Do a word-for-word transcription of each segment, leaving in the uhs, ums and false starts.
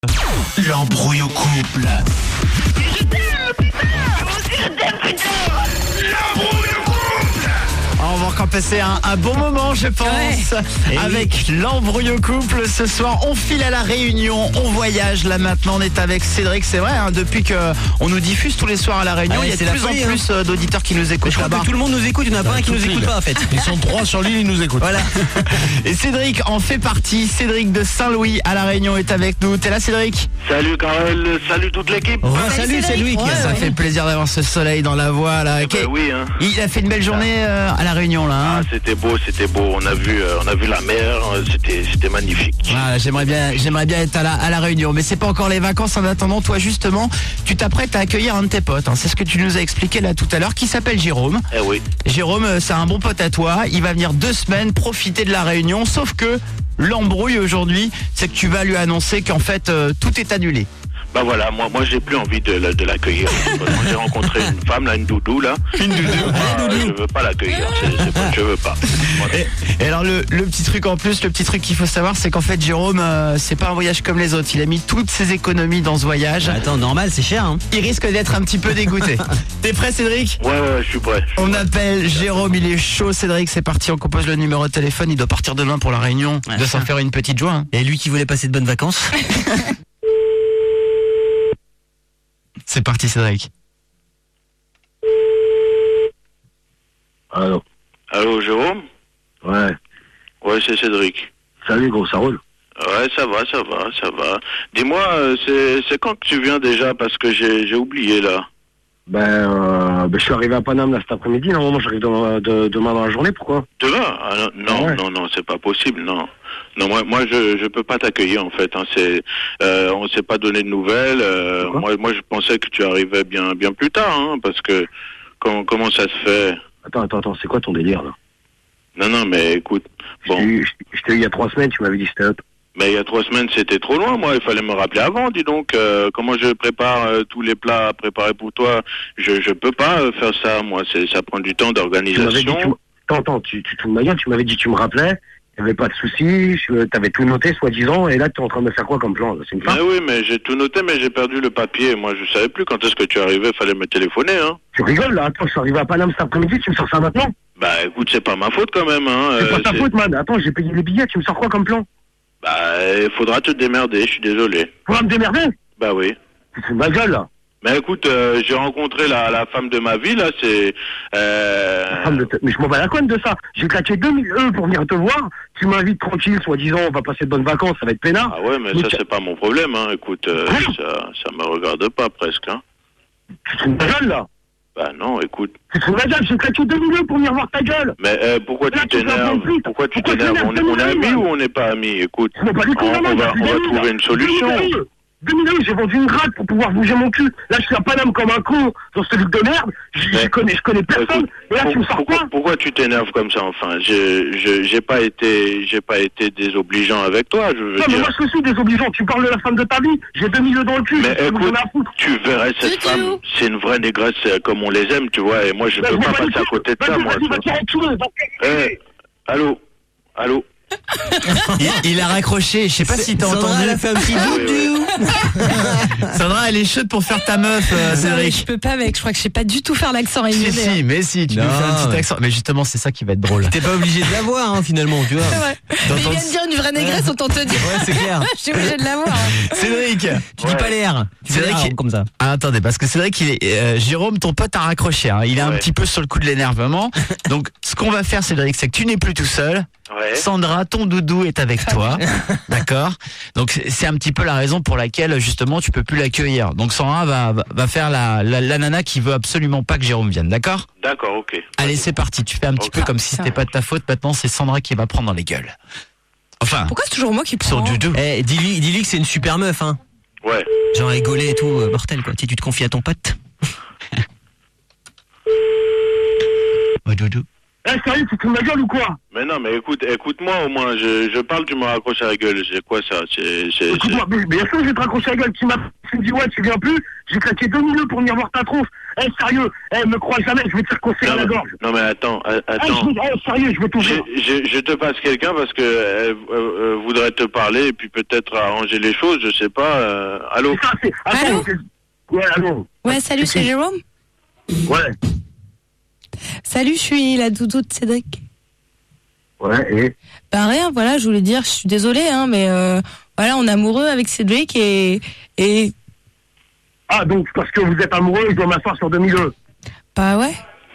L'embrouille au couple. Je t'aime, putain. Moi aussi je t'aime, putain. L'embrouille au couple. On va encore passer un, un bon moment, je pense, Ouais. avec l'embrouille au couple. Ce soir, on file à la Réunion, on voyage. Là maintenant, on est avec Cédric. C'est vrai, hein, depuis que on nous diffuse tous les soirs à la Réunion, Ah ouais, il y a c'est de la plus folie, en plus euh, d'auditeurs qui nous Je écoutent crois là-bas. que tout le monde nous écoute, il n'y en a pas un qui nous écoute pas en fait. Ils sont trois sur l'île, ils nous écoutent. Voilà. Et Cédric en fait partie. Cédric de Saint-Louis à la Réunion est avec nous. T'es là, Cédric? Salut Karel, salut toute l'équipe. Ouais, salut Cédric. Ouais, ça fait plaisir d'avoir ce soleil dans la voix là. Eh ben oui, hein. Il a fait une belle journée euh, à la Réunion là. Ah, Hein. c'était beau, c'était beau. On a vu, euh, on a vu la mer. euh, C'était, c'était magnifique. Ah, j'aimerais bien, j'aimerais bien être à la, à la Réunion, mais c'est pas encore les vacances. En attendant, toi justement, tu t'apprêtes à accueillir un de tes potes. Hein. C'est ce que tu nous as expliqué là tout à l'heure, qui s'appelle Jérôme. Eh oui. Jérôme, euh, c'est un bon pote à toi. Il va venir deux semaines profiter de la Réunion, sauf que l'embrouille aujourd'hui, c'est que tu vas lui annoncer qu'en fait euh, tout est annulé. Bah voilà, moi, moi, j'ai plus envie de, la- de l'accueillir. Moi, j'ai rencontré une femme là, une doudou là. Une doudou. Ah, je veux pas l'accueillir. C'est, c'est pas, je veux pas. Voilà. Et, et alors le, le petit truc en plus, le petit truc qu'il faut savoir, c'est qu'en fait Jérôme, euh, c'est pas un voyage comme les autres. Il a mis toutes ses économies dans ce voyage. Attends, normal, c'est cher hein. Il risque d'être un petit peu dégoûté. T'es prêt, Cédric? Ouais, ouais, je suis prêt. Je suis On prêt. appelle Jérôme, il est chaud. Cédric, c'est parti, on compose le numéro de téléphone. Il doit partir demain pour la Réunion. Il doit s'en faire une petite joie. Hein. Et lui qui voulait passer de bonnes vacances. C'est parti, Cédric. Allô. Allô, Jérôme? Ouais. Ouais, c'est Cédric. Salut gros, ça roule. Ouais, ça va, ça va, ça va. Dis-moi, euh, c'est, c'est quand que tu viens déjà? Parce que j'ai, j'ai oublié là. Ben, euh, ben, je suis arrivé à Paname là cet après-midi. Normalement, j'arrive demain, de- demain dans la journée. Pourquoi? Demain? Ah, non, non, Ouais. non, non, c'est pas possible, non. Non, moi, moi, je, je peux pas t'accueillir en fait. Hein. C'est, euh, on s'est pas donné de nouvelles. Euh, Pourquoi moi, moi, je pensais que tu arrivais bien, bien plus tard, hein, parce que comment, comment ça se fait? Attends, attends, attends. C'est quoi ton délire là? Non, non, mais écoute, Je bon, t'ai eu- je je t'ai eu il y a trois semaines. Tu m'avais dit c'était up. mais il y a trois semaines, c'était trop loin. Moi, il fallait me rappeler avant. Dis donc, euh, comment je prépare euh, tous les plats à préparer pour toi? Je, je peux pas euh, faire ça. Moi, c'est, ça prend du temps Tu m'avais dit. d'organisation. Tu... m- Attends, attends. Tu, tu te fous de ma gueule. Tu m'avais dit que tu me rappelais. Il n'y avait pas de souci. Tu avais tout noté, soi-disant. Et là, tu es en train de me faire quoi comme plan là? C'est une Mais fin? oui, mais j'ai tout noté, mais j'ai perdu le papier. Moi, je savais plus quand est-ce que tu arrivais. Fallait me téléphoner, hein. Tu rigoles là? Attends, je suis arrivé à Paname cet après-midi. Tu me sors ça maintenant? Bah, écoute, c'est pas ma faute quand même, hein. C'est Euh, pas ta c'est- faute, man. Attends, j'ai payé les billets. Tu me sors quoi comme plan? Bah, il faudra te démerder, je suis désolé. Pour me démerder? Bah oui. Tu te fous de ma gueule là. Mais écoute, euh, j'ai rencontré la, la femme de ma vie, là, c'est... Euh... La femme de te- Mais je m'en bats la couenne de ça. J'ai claqué deux mille euros pour venir te voir. Tu m'invites tranquille, soi-disant, on va passer de bonnes vacances, ça va être peinard. Ah ouais, mais Mais ça, tu- c'est pas mon problème, hein. Écoute, euh, Ah. ça, ça me regarde pas, presque, hein. Tu te fous de ma gueule là. Bah non, écoute. Tu te fous de ma gueule, j'ai claqué deux mille euros pour venir voir ta gueule. Mais euh, pourquoi Là, tu tu fais un t'énerves? bon prix. Pourquoi tu Pourquoi tu t'énerves? t'énerves? On, on est deux mille amis euros, ou on n'est pas amis? Écoute, C'est pas du tout on, normal, on va, j'ai on plus va d'amis, trouver là. une solution. deux mille euros. deux mille euros, j'ai vendu une gratte pour pouvoir bouger mon cul. Là, je suis à Paname comme un con dans cette ville de merde. Je, je Mais- connais, je connais personne. Écoute, Et là, tu me sors pourquoi, quoi? pourquoi tu t'énerves comme ça, enfin? Je, je, j'ai pas été, j'ai pas été désobligeant avec toi, je veux Non, mais dire. moi, je suis désobligeant. Tu parles de la femme de ta vie. J'ai deux mille euros dans le cul. Mais je sais où écoute, j'en ai à foutre. tu verrais cette Tutu. femme, c'est une vraie négresse euh, comme on les aime, tu vois, et moi je Bah, peux je pas m'en bats les passer à couilles. côté de ça, Vas-y, moi. vas-y, va te faire enculer, va te faire enculer. Eh, allô, allô. Il, il a raccroché. Je sais pas si t'as Sandra, entendu. elle a fait un petit Oui, doudou. Sandra, elle est chaude pour faire ta meuf, euh, Non, mais je Cédric. peux pas, mec. Je crois que je sais pas du tout faire l'accent Si, réunionnais. si, mais si, tu Non, nous fais un petit ouais. accent. Mais justement, c'est ça qui va être drôle. T'es pas obligé de la voir hein, finalement, tu vois. Ouais. Mais il D'entendre- vient de dire une vraie négresse, autant te dire. Ouais, c'est clair. Je suis obligée de la voir. Cédric. Tu dis pas l'air. Tu C'est fais vrai l'air qu'il- comme ça. Ah, attendez, parce que c'est vrai qu'il est, euh, Jérôme, ton pote a raccroché, hein. Il est un Ouais. petit peu sur le coup de l'énervement. Donc, ce qu'on va faire, Cédric, c'est que tu n'es plus tout seul. Ouais. Sandra, ton doudou est avec toi. D'accord? Donc, c'est c'est un petit peu la raison pour laquelle, justement, tu peux plus l'accueillir. Donc, Sandra va, va- va faire la, la, la nana qui veut absolument pas que Jérôme vienne. D'accord? D'accord, ok. Allez, c'est parti. Tu fais un petit Ok. peu comme si c'était pas de ta faute. Maintenant, c'est Sandra qui va prendre dans les gueules. Enfin, Pourquoi c'est toujours moi qui sur prends doudou. Eh, dis-lui, dis-lui que c'est une super meuf, hein. Ouais. Genre rigoler et tout, euh, mortel quoi. Tu sais, tu te confies à ton pote. Oh, doudou. Eh, sérieux, tu te fous de ma gueule ou quoi? Mais non, mais écoute, écoute-moi au moins, je, je parle, tu me raccroches à la gueule, c'est quoi ça? C'est, c'est, c'est... Écoute-moi, mais bien sûr, je vais te raccrocher la gueule. Tu m'as tu me dis ouais, tu viens plus, j'ai claqué deux mille pour venir voir ta tronche. Eh, sérieux, eh, me crois jamais, je vais te faire coincer à la gorge. Non mais attends, Eh, attends. je, eh, sérieux, je veux tout Je, faire. je, je te passe quelqu'un parce que elle euh, euh, voudrait te parler et puis peut-être arranger les choses, je sais pas. Euh, allô. C'est ça, c'est... Attends, Allô c'est- ouais, allô. Ouais, salut, c'est Jérôme. Ouais, Salut, je suis la doudou de Cédric. ouais, et... Bah rien, voilà, je voulais dire, je suis désolée, hein, mais euh, voilà, on est amoureux avec Cédric et et Ah, donc, parce que vous êtes amoureux, je dois m'asseoir sur deux mille deux. bah ouais,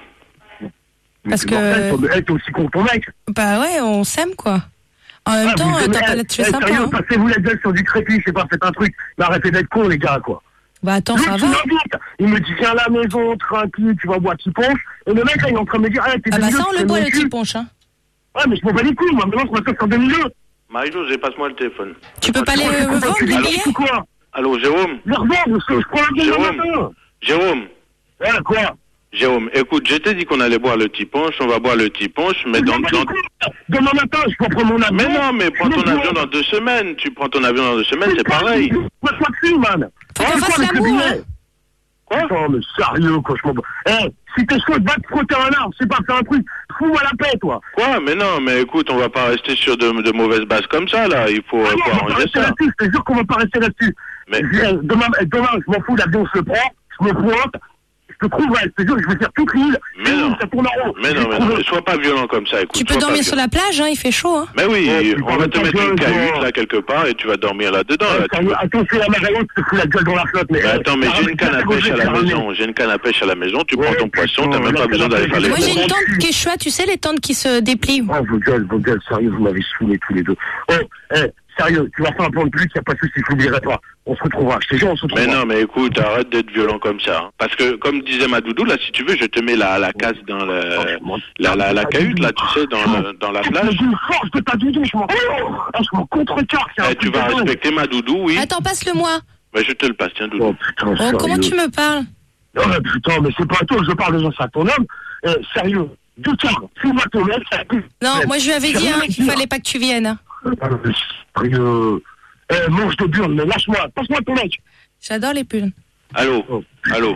Parce C'est que- mortel, toi, mais, eh, t'es aussi con que ton mec. bah ouais, on s'aime quoi. En même Ah, temps, vous euh, aimez- t'as pas eh, là, tu es eh, sympa. sérieux, Hein. passez-vous la gueule sur du crépi, je sais pas, faites un truc. Mais arrêtez d'être con, les gars, quoi. Bah attends, L'autre, ça il va. m'invite, il me dit, viens à la maison, tranquille, tu vas boire petit punch. Et le mec, là, il est en train de me dire, eh, t'es Ah bah débile, ça, on tu le fais boit mon le cul. petit punch. Hein. Ouais, mais je m'en bats les couilles, moi, maintenant, je m'assois sur deux mille deux. Marie-Josée, passe-moi le téléphone. Tu peux pas les Ouais, euh, pourquoi vendre tu les les billets ou quoi? Allô, Jérôme. Je les revends, parce que je prends la gueule le Jérôme. matin. Jérôme. Ouais, quoi? Jérôme, écoute, je t'ai dit qu'on allait boire le petit punch, on va boire le petit punch, mais Je dans, m'en bats dans... les couilles. Demain matin, je peux prendre mon avion. Mais non, mais prends je ton le avion bois. dans deux semaines. Tu prends ton avion dans deux semaines, c'est pareil. Moi, je suis dessus, man. Faut qu'on Ouais, fasse quoi, avec le l'amour, billet? Quoi? Attends, mais sérieux, quoi, je m'en bats. Eh, si t'es chaud, va te frotter un arbre, c'est pas faire un truc. Fous-moi la paix, toi. Quoi? Mais non, mais écoute, on va pas rester sur de, de mauvaises bases comme ça, là. Il faut, Ah non, faut on va pas arranger rester ça. là-dessus, je te jure qu'on va pas rester là-dessus. Mais- Je- eh, Demain, eh, demain, je m'en fous, l'avion se le prend, je me pointe, je te trouve, ouais, je te jure, je vais faire toute l'île. Mais non. Ça tourne en rond. Mais non, mais non, mais sois pas violent comme ça, écoute. Tu peux sois pas dormir sur violent. la plage, hein, il fait chaud. Hein. Mais oui, Oh, putain, on va te mais mettre ta une gueule, cahute, toi. là, quelque part, et tu vas dormir là-dedans, là. Ouais, tu vois. attends, c'est la Margaret, je te fous la gueule dans la flotte, mais... Mais attends, mais eh, j'ai une canne à pêche à la maison. J'ai une canne à pêche à la maison, tu prends Ouais, ton poisson, putain, t'as même la pas besoin canne à d'aller faire les pêche. Moi, j'ai bon, une bon, tente bon. qui est chouette, tu sais, les tentes qui se déplient. Oh, vos gueules, vos gueules, sérieux, vous m'avez saoulés tous les deux. Oh, eh, sérieux, tu vas faire un plan de plus, y a pas de soucis, je l'oublierai pas. On se retrouvera, je te jure, on se Mais retrouvera. non, mais écoute, arrête d'être violent comme ça. hein. Parce que, comme disait ma doudou, là, si tu veux, je te mets la, la casse dans le, la, la, la cahute, là, tu sais, dans, le, dans la Je plage. me force de ta doudou, je m'en... Ah, je m'en contrecarre, c'est un Eh, tu truc vas de dingue. respecter ma doudou, oui. Attends, passe-le-moi. Mais je te le passe, tiens, doudou. Oh putain, Oh, sérieux. comment tu me parles? Oh putain, mais c'est pas à toi que je parle déjà, c'est à ton homme. Eh, sérieux, deux quarts, fais-moi ton mec, ça pue. Non, moi je lui avais J'ai dit rien hein, à qu'il dire. fallait pas que tu viennes. Hein. Ah, mais sérieux. Eh, mange de burne, mais lâche-moi, passe-moi ton mec. J'adore les pulls. Allô, Oh. allô,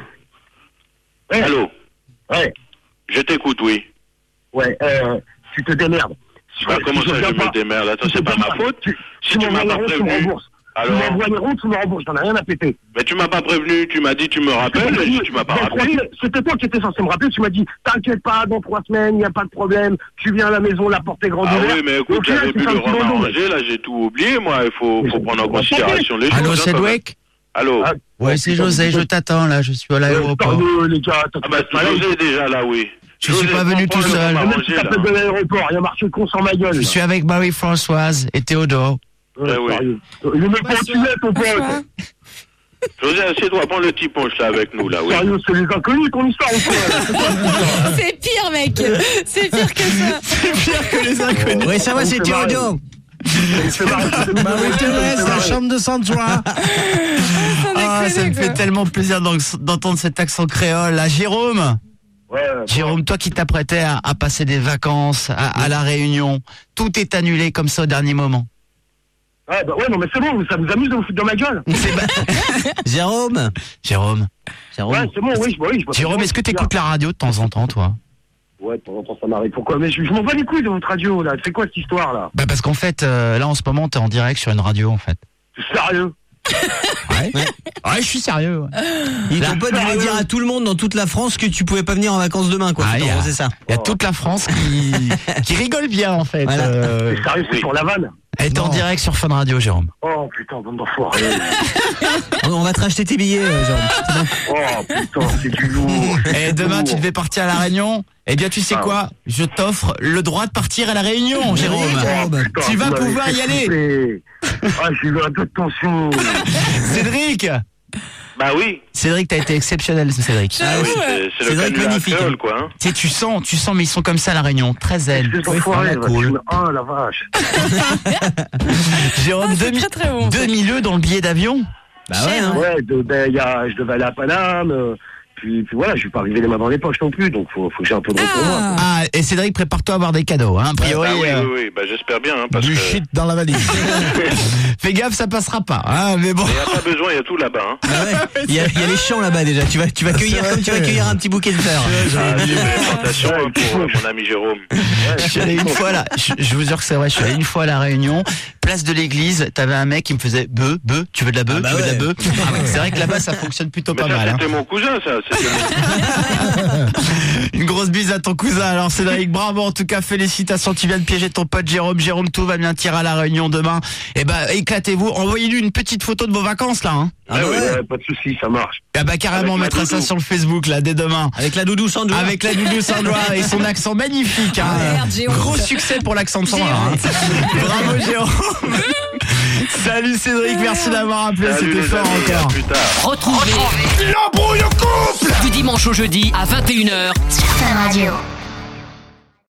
Eh, allô. Ouais, Je t'écoute, oui. ouais, euh, tu te démerdes. Si Bah, si comment ça, viens je pas, me démerde? Attends, si c'est tu pas viens ma faute. Tu, Si tu tu m'envoies m'as les pas ronds, tu me prévenu. rembourses. Tu Alors, m'envoies les ronds, tu me rembourses, j'en ai rien à péter. mais tu m'as pas prévenu, tu m'as dit, tu me rappelles, et tu m'as pas Dans trois rappelé. semaines, c'était toi qui étais censé me rappeler, tu m'as dit, t'inquiète pas, dans trois semaines, il n'y a pas de problème, tu viens à la maison, la porte est grande Ah ouverte. oui, mais Au écoute, final, j'avais c'est vu un le petit rhum bonbon. arrangé, là, j'ai tout oublié, moi, il faut, faut prendre en On va considération les choses. Allô, hein, quand même. Cédric? Allô? Ah, Ouais, c'est José, je t'attends là, je suis à euh, l'aéroport. sérieux, les gars, t'as Ah bah, José est déjà là, oui. Je suis José, pas venu prends tout le seul. rhum Le mec qui arrangé, là. t'appelle de l'aéroport, il a marqué con sur ma gueule. Je suis avec Marie-Françoise et Théodore. Ouais, Ouais, oui. sérieux. Il est même pas au tunnel, ton pote. Bonsoir. José, assieds-toi, prends le petit punch, là, avec nous, là, oui. Sérieux, c'est les inconnus, ton histoire, ou quoi? C'est pire, mec. C'est pire que ça. Ouais, ça va, c'est C'est Théodore. C'est marrant, c'est marrant. Marie-Thérèse, la chambre de Santois. Ah, ça me fait tellement plaisir d'en- d'entendre cet accent créole. Là, Jérôme, Ouais, Jérôme, toi qui t'apprêtais à, à passer des vacances à, à la Réunion, tout est annulé comme ça au dernier moment. ouais, bah ouais, non, mais c'est bon, ça vous amuse de vous foutre dans ma gueule. C'est ba- Jérôme. Jérôme, Jérôme. Ouais, c'est bon, oui, je- oui. je- Jérôme, est-ce que t'écoutes la radio de temps en temps, toi? Ouais, de temps en temps, ça m'arrive. Pourquoi? Mais je, je m'en bats les couilles de votre radio, là. C'est quoi cette histoire, là? Bah parce qu'en fait, euh, là en ce moment, t'es en direct sur une radio, en fait. C'est sérieux? Ouais, ouais, je suis sérieux. Ouais. Et Là- ton pote voulait dire à tout le monde dans toute la France que tu pouvais pas venir en vacances demain, quoi. Ah, Putain, y a- c'est ça. Il y a toute la France qui, qui rigole bien, en fait. Voilà. Euh, C'est sérieux, c'est oui. pour la vanne? elle est en Non. direct sur Fun Radio, Jérôme. Oh, putain, bande d'enfoirés. On on va te racheter tes billets, euh, Jérôme. C'est bon. Oh, putain, c'est du lourd. Et demain, tu devais partir à la Réunion. Eh bien, tu sais Ah, quoi? Je t'offre le droit de partir à la Réunion, Jérôme. Oh, bah, Putain, Tu vas vous m'avez pouvoir fait y aller. flipper. Ah, j'ai eu un peu de tension. Cédric, Bah oui. Cédric, t'as été exceptionnel, Cédric. Ah oui, c'est c'est le Cédric canular magnifique, créole, hein. quoi. Hein. Tu sais, tu sens, tu sens, mais ils sont comme ça à la Réunion, très zen. Ces Ouais, enfoirés, vraiment va, cool. tu me- Oh, la vache. Jérôme, Ah, c'est deux mille très, très bon, deux mille dans le billet d'avion. Bah ouais, hein. Ouais, de, ben, y a, je devais aller à Paname, euh, puis, puis voilà, je vais pas arriver les mains dans les poches non plus, donc faut, faut que j'ai un peu de route pour moi. Ah, et Cédric, prépare-toi à avoir des cadeaux, hein, a priori. Ah oui, euh, oui, oui, bah, j'espère bien, hein, parce Du que... shit dans la valise. Fais gaffe, ça passera pas, hein, mais bon. Il n'y a pas besoin, il y a tout là-bas, hein. Ah ouais. Il y a, il y a les champs là-bas déjà. Tu vas, tu vas cueillir comme tu vas cueillir un petit bouquet de fleurs. Ah, c'est une plantation, hein, pour euh, mon ami Jérôme. Je suis allé une fois là, je, je vous jure que c'est vrai, je suis allé une fois à la Réunion, place de l'église, t'avais un mec qui me faisait bœuf, bœuf, tu veux de la bœuf, Ah bah tu veux ouais. de la bœuf. Ah ouais, c'est vrai que là-bas ça fonctionne plutôt Mais pas ça, mal. Hein. c'était mon cousin, ça. C'était mon... Une grosse bise à ton cousin. Alors Cédric, bravo, en tout cas félicitations, tu viens de piéger ton pote Jérôme. Jérôme, tout va bien tirer à la Réunion demain. Et ben éclatez-vous, envoyez-lui une petite photo de vos vacances là. Hein. Ah ouais, ouais, pas de soucis, ça marche. Ah bah carrément, on Avec mettra la ça doudou. sur le Facebook là dès demain. Avec la doudou Sandra. Avec la doudou Sandra et son accent magnifique. Hein. Merde, Jérôme. Gros succès pour l'accent de Sandra. Hein. Bravo Jérôme. Salut Cédric, merci d'avoir appelé, Salut, c'était les fort amis, encore. à plus tard. Retrouvez L'embrouille au couple! du dimanche au jeudi à vingt et une heures Sur Fun Radio.